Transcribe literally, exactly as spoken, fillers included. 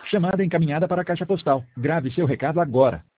Chamada encaminhada para a caixa postal. Grave seu recado agora.